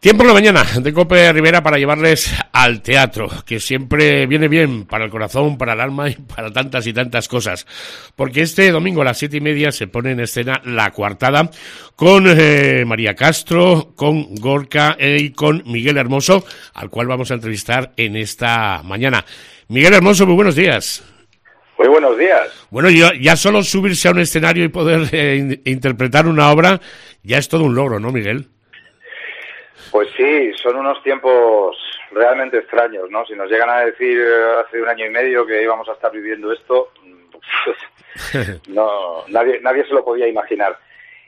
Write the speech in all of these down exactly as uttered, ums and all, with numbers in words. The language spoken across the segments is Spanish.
Tiempo en la mañana de Cope Rivera para llevarles al teatro, que siempre viene bien para el corazón, para el alma y para tantas y tantas cosas. Porque este domingo a las siete y media se pone en escena La Coartada con eh, María Castro, con Gorka eh, y con Miguel Hermoso, al cual vamos a entrevistar en esta mañana. Miguel Hermoso, muy buenos días. Muy buenos días. Bueno, ya, ya solo subirse a un escenario y poder eh, in, interpretar una obra ya es todo un logro, ¿no, Miguel? Pues sí, son unos tiempos realmente extraños, ¿no? Si nos llegan a decir hace un año y medio que íbamos a estar viviendo esto, no, nadie, nadie se lo podía imaginar.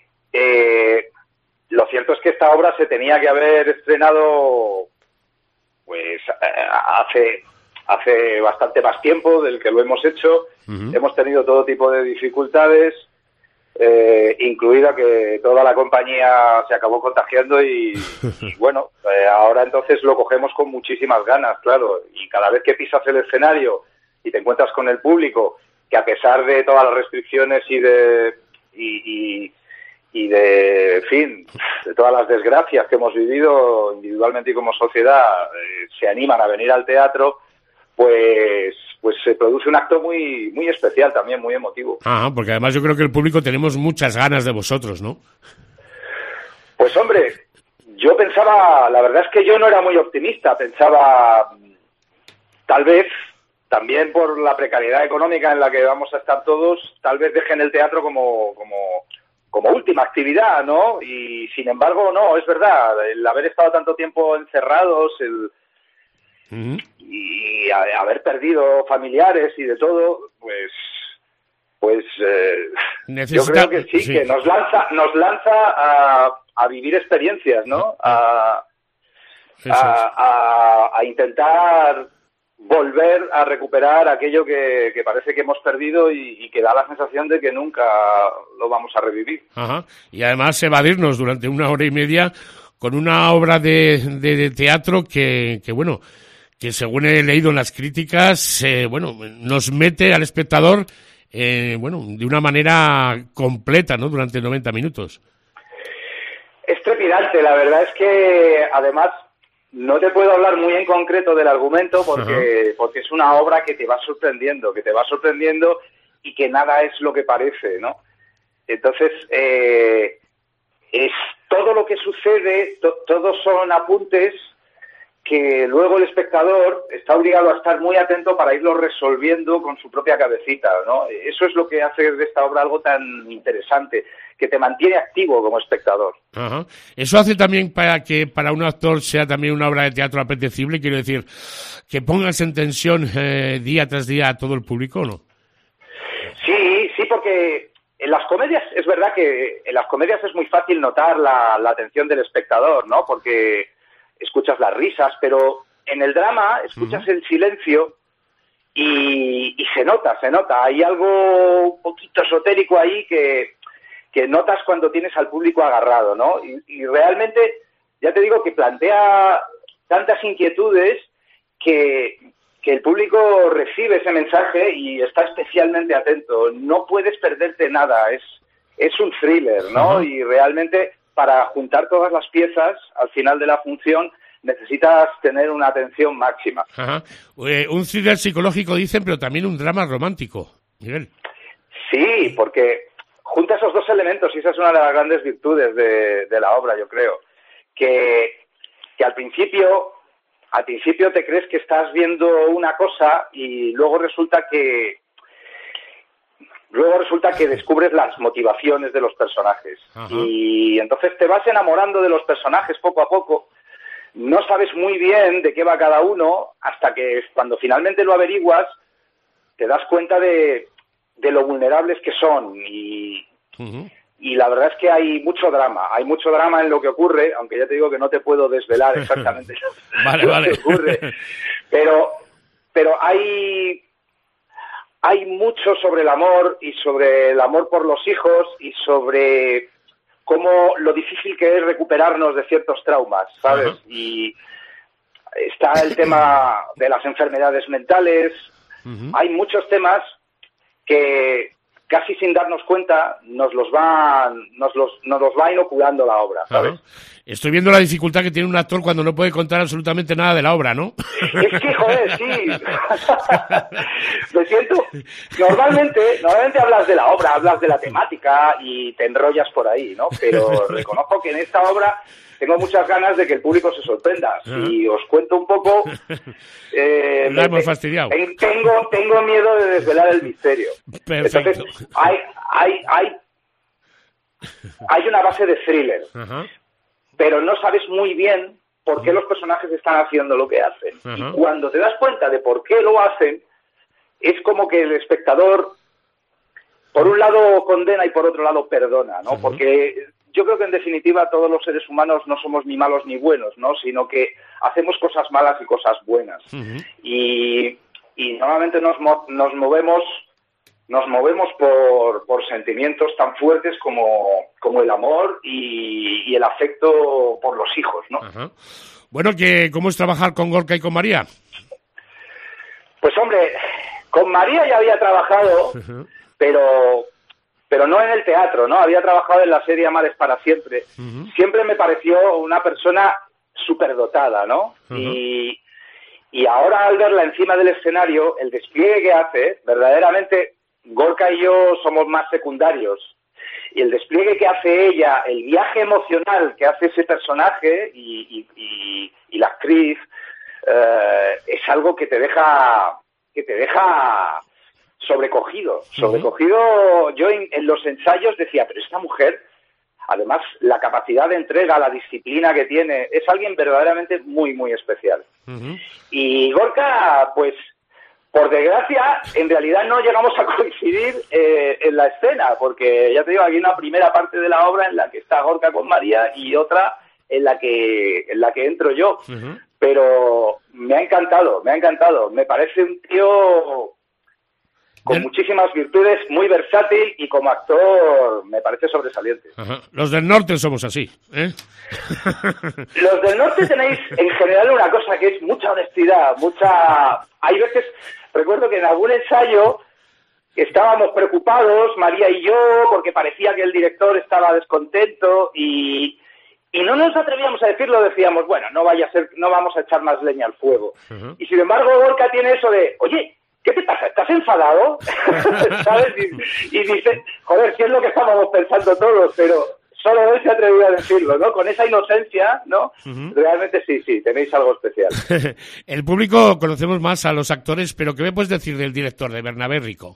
Eh, lo cierto es que esta obra se tenía que haber estrenado, pues, hace... hace bastante más tiempo del que lo hemos hecho. Uh-huh. Hemos tenido todo tipo de dificultades, eh, incluida que toda la compañía se acabó contagiando y, y bueno, eh, ahora entonces lo cogemos con muchísimas ganas, claro, y cada vez que pisas el escenario y te encuentras con el público, que a pesar de todas las restricciones y de y, y, y de, en fin, de todas las desgracias que hemos vivido individualmente y como sociedad, eh, se animan a venir al teatro, pues pues se produce un acto muy muy especial también, muy emotivo. Ah, porque además yo creo que el público tenemos muchas ganas de vosotros, ¿no? Pues hombre, yo pensaba, la verdad es que yo no era muy optimista, pensaba, tal vez, también por la precariedad económica en la que vamos a estar todos, tal vez dejen el teatro como como como última actividad, ¿no? Y sin embargo, no, es verdad, el haber estado tanto tiempo encerrados, el Uh-huh. y a, haber perdido familiares y de todo, pues pues eh, Necesita... yo creo que sí, sí, que nos lanza nos lanza a, a vivir experiencias, ¿no? A, a, a, a intentar volver a recuperar aquello que, que parece que hemos perdido y, y que da la sensación de que nunca lo vamos a revivir. Ajá. Y además evadirnos durante una hora y media con una obra de, de, de teatro que, que bueno, que según he leído en las críticas, eh, bueno, nos mete al espectador, eh, bueno, de una manera completa, ¿no?, durante noventa minutos. Es trepidante, la verdad es que, además, no te puedo hablar muy en concreto del argumento porque, porque es una obra que te va sorprendiendo, que te va sorprendiendo y que nada es lo que parece, ¿no? Entonces, eh, es todo lo que sucede, to- todos son apuntes que luego el espectador está obligado a estar muy atento para irlo resolviendo con su propia cabecita, ¿no? Eso es lo que hace de esta obra algo tan interesante, que te mantiene activo como espectador. Ajá. Eso hace también para que para un actor sea también una obra de teatro apetecible, quiero decir, que pongas en tensión eh, día tras día a todo el público, ¿no? Sí, sí, porque en las comedias, es verdad que en las comedias es muy fácil notar la, la atención del espectador, ¿no? Porque escuchas las risas, pero en el drama escuchas uh-huh. el silencio y, y se nota, se nota. Hay algo un poquito esotérico ahí que, que notas cuando tienes al público agarrado, ¿no? Y, y realmente, ya te digo, que plantea tantas inquietudes que, que el público recibe ese mensaje y está especialmente atento. No puedes perderte nada, es, es un thriller, ¿no? Uh-huh. Y realmente, para juntar todas las piezas al final de la función necesitas tener una atención máxima. Ajá. Eh, un thriller psicológico dicen, pero también un drama romántico, Miguel. Sí, porque junta esos dos elementos y esa es una de las grandes virtudes de, de la obra, yo creo. Que, que al principio, al principio te crees que estás viendo una cosa y luego resulta que Luego resulta que descubres las motivaciones de los personajes. Ajá. Y entonces te vas enamorando de los personajes poco a poco. No sabes muy bien de qué va cada uno hasta que cuando finalmente lo averiguas te das cuenta de, de lo vulnerables que son. Y, uh-huh. y la verdad es que hay mucho drama. Hay mucho drama en lo que ocurre, aunque ya te digo que no te puedo desvelar exactamente vale, lo vale. que ocurre. Pero, pero hay... Hay mucho sobre el amor y sobre el amor por los hijos y sobre cómo lo difícil que es recuperarnos de ciertos traumas, ¿sabes? Uh-huh. Y está el tema de las enfermedades mentales. Uh-huh. Hay muchos temas que, casi sin darnos cuenta, nos los va, nos los, nos los va inoculando la obra, ¿sabes? Ajá. Estoy viendo la dificultad que tiene un actor cuando no puede contar absolutamente nada de la obra, ¿no? Es que, joder, sí. Me siento... Normalmente, normalmente hablas de la obra, hablas de la temática y te enrollas por ahí, ¿no? Pero reconozco que en esta obra tengo muchas ganas de que el público se sorprenda. Si os cuento un poco... Eh, La hemos fastidiado. Tengo, tengo miedo de desvelar el misterio. Perfecto. Entonces, hay, hay, hay, hay una base de thriller. Ajá. Pero no sabes muy bien por qué los personajes están haciendo lo que hacen. Ajá. Y cuando te das cuenta de por qué lo hacen, es como que el espectador, por un lado condena y por otro lado perdona, ¿no? Ajá. Porque yo creo que en definitiva todos los seres humanos no somos ni malos ni buenos, ¿no? Sino que hacemos cosas malas y cosas buenas. Ajá. Y, y normalmente nos, nos movemos... Nos movemos por, por sentimientos tan fuertes como, como el amor y, y el afecto por los hijos, ¿no? Ajá. Bueno, que ¿cómo es trabajar con Gorka y con María? Pues hombre, con María ya había trabajado, uh-huh. pero, pero no en el teatro, ¿no? Había trabajado en la serie Amar es para siempre. Uh-huh. Siempre me pareció una persona superdotada, ¿no? Uh-huh. Y, y ahora al verla encima del escenario, el despliegue que hace, verdaderamente... Gorka y yo somos más secundarios y el despliegue que hace ella, el viaje emocional que hace ese personaje y, y, y, y la actriz eh, es algo que te deja que te deja sobrecogido, sobrecogido. Uh-huh. Yo en, en los ensayos decía, pero esta mujer, además la capacidad de entrega, la disciplina que tiene, es alguien verdaderamente muy muy especial. Uh-huh. Y Gorka, pues por desgracia, en realidad no llegamos a coincidir eh, en la escena, porque ya te digo, aquí hay una primera parte de la obra en la que está Gorka con María y otra en la que en la que entro yo. Uh-huh. Pero me ha encantado, me ha encantado. Me parece un tío con Bien. muchísimas virtudes, muy versátil y como actor me parece sobresaliente. Ajá. Los del norte somos así, ¿eh? Los del norte tenéis en general una cosa que es mucha honestidad, mucha... Hay veces, recuerdo que en algún ensayo estábamos preocupados, María y yo, porque parecía que el director estaba descontento y, y no nos atrevíamos a decirlo, decíamos, bueno, no vaya a ser, no vamos a echar más leña al fuego. Uh-huh. Y sin embargo Gorka tiene eso de, oye, ¿qué te pasa? ¿Estás enfadado? ¿Sabes? Y, y dice, joder, ¿qué es lo que estábamos pensando todos? Pero solo él se atrevió a decirlo, ¿no? Con esa inocencia, ¿no? Uh-huh. Realmente sí, sí, tenéis algo especial. El público conocemos más a los actores, pero ¿qué me puedes decir del director, de Bernabé Rico?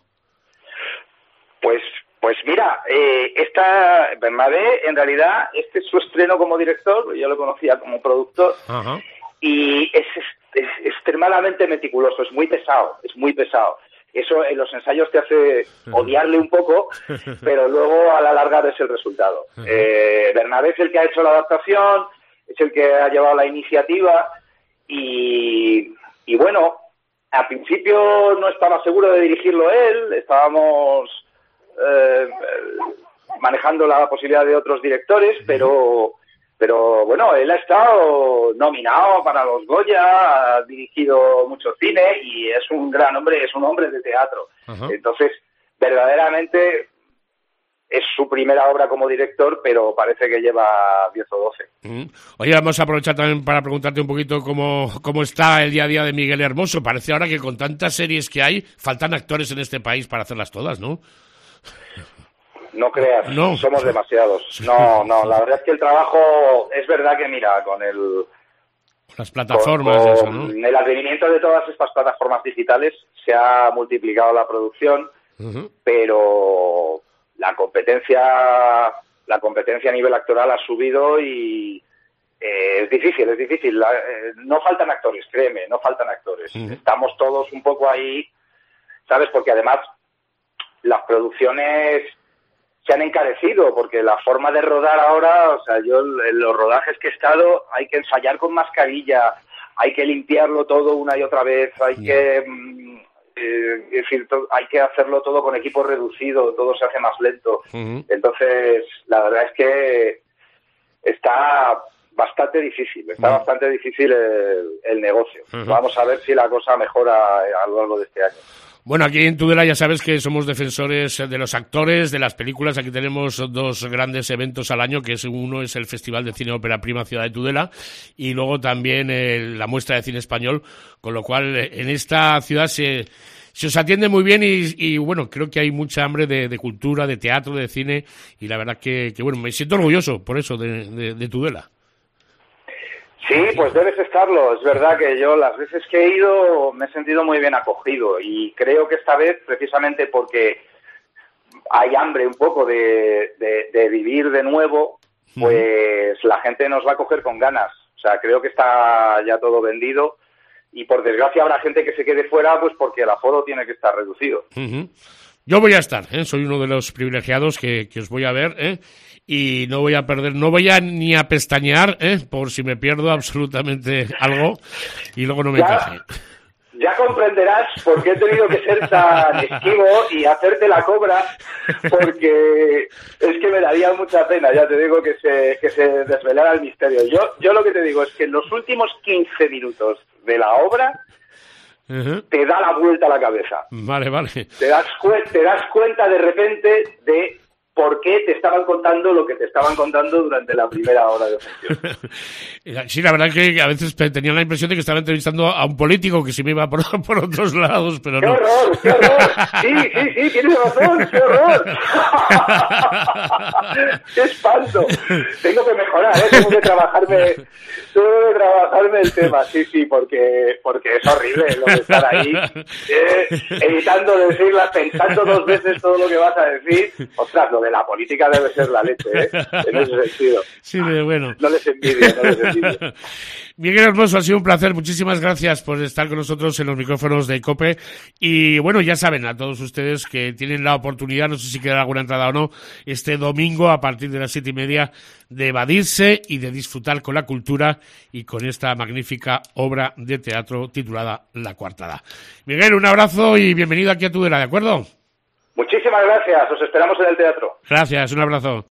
Pues, pues mira, eh, esta Bernabé, en realidad, este es su estreno como director, yo lo conocía como productor, uh-huh. y es, es, es extremadamente meticuloso, es muy pesado, es muy pesado. Eso en los ensayos te hace odiarle un poco, pero luego a la larga ves el resultado. Uh-huh. Eh, Bernabé es el que ha hecho la adaptación, es el que ha llevado la iniciativa y, y bueno, al principio no estaba seguro de dirigirlo él, estábamos eh, manejando la posibilidad de otros directores, uh-huh. pero... Pero bueno, él ha estado nominado para los Goya, ha dirigido mucho cine y es un gran hombre, es un hombre de teatro. Uh-huh. Entonces, verdaderamente es su primera obra como director, pero parece que lleva diez o doce. Uh-huh. Oye, vamos a aprovechar también para preguntarte un poquito cómo, cómo está el día a día de Miguel Hermoso. Parece ahora que con tantas series que hay, faltan actores en este país para hacerlas todas, ¿no? No creas, no. Somos demasiados. No, no, la verdad es que el trabajo, es verdad que mira, con el... Las plataformas, con, eso, ¿no? El advenimiento de todas estas plataformas digitales se ha multiplicado la producción, uh-huh. pero la competencia, la competencia a nivel actoral ha subido y eh, es difícil, es difícil. La, eh, no faltan actores, créeme, no faltan actores. Uh-huh. Estamos todos un poco ahí, ¿sabes? Porque además las producciones se han encarecido, porque la forma de rodar ahora, o sea, yo en los rodajes que he estado, hay que ensayar con mascarilla, hay que limpiarlo todo una y otra vez, hay yeah. que eh, es decir, to- hay que hacerlo todo con equipo reducido, todo se hace más lento. Uh-huh. Entonces, la verdad es que está bastante difícil, está uh-huh. bastante difícil el, el negocio. Uh-huh. Vamos a ver si la cosa mejora a lo largo de este año. Bueno, aquí en Tudela ya sabes que somos defensores de los actores, de las películas. Aquí tenemos dos grandes eventos al año, que es uno es el Festival de Cine Ópera Prima Ciudad de Tudela y luego también el, la muestra de cine español, con lo cual en esta ciudad se, se os atiende muy bien y, y bueno, creo que hay mucha hambre de, de cultura, de teatro, de cine y la verdad que, que bueno, me siento orgulloso por eso de, de, de Tudela. Sí, pues debes estarlo. Es verdad que yo las veces que he ido me he sentido muy bien acogido y creo que esta vez, precisamente porque hay hambre un poco de, de, de vivir de nuevo, pues uh-huh. la gente nos va a coger con ganas. O sea, creo que está ya todo vendido y por desgracia habrá gente que se quede fuera pues porque el aforo tiene que estar reducido. Uh-huh. Yo voy a estar, ¿eh? Soy uno de los privilegiados que, que os voy a ver, ¿eh? Y no voy a perder, no voy a ni a pestañear, ¿eh? Por si me pierdo absolutamente algo y luego no me encaje. Ya comprenderás por qué he tenido que ser tan esquivo y hacerte la cobra, porque es que me daría mucha pena, ya te digo, que se, que se desvelara el misterio. Yo, yo lo que te digo es que en los últimos quince minutos de la obra uh-huh. te da la vuelta a la cabeza. Vale, vale. Te das, cu- te das cuenta de repente de por qué te estaban contando lo que te estaban contando durante la primera hora de función. Sí, la verdad es que a veces tenía la impresión de que estaba entrevistando a un político que se me iba por, por otros lados, pero ¡Qué no. horror! ¡Qué horror! Sí, sí, sí, tienes razón, ¡qué horror! ¡Qué espanto! Tengo que mejorar, ¿eh? Tengo que trabajarme, tengo que trabajarme el tema, sí, sí, porque, porque es horrible lo de estar ahí, eh, evitando decirla, pensando dos veces todo lo que vas a decir. Ostras, lo de la política debe ser la leche, ¿eh? En ese sentido. Sí, bueno. No les envidio, no les envidio. Miguel Hermoso, ha sido un placer. Muchísimas gracias por estar con nosotros en los micrófonos de COPE. Y bueno, ya saben, a todos ustedes que tienen la oportunidad, no sé si queda alguna entrada o no, este domingo a partir de las siete y media, de evadirse y de disfrutar con la cultura y con esta magnífica obra de teatro titulada La Coartada. Miguel, un abrazo y bienvenido aquí a Tudela, ¿de acuerdo? Muchísimas gracias, os esperamos en el teatro. Gracias, un abrazo.